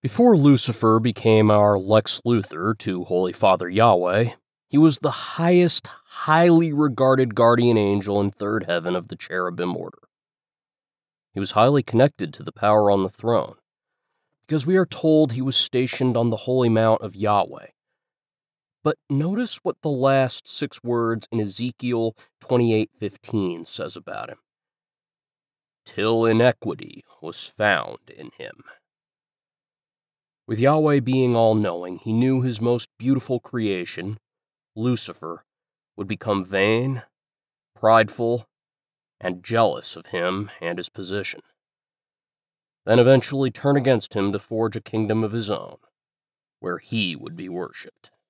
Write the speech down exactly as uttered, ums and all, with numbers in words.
Before Lucifer became our Lex Luthor to Holy Father Yahweh, he was the highest, highly regarded guardian angel in third heaven of the cherubim order. He was highly connected to the power on the throne, because we are told he was stationed on the holy mount of Yahweh. But notice what the last six words in Ezekiel twenty-eight fifteen says about him. Till iniquity was found in him. With Yahweh being all-knowing, he knew his most beautiful creation, Lucifer, would become vain, prideful, and jealous of him and his position, then eventually turn against him to forge a kingdom of his own, where he would be worshipped.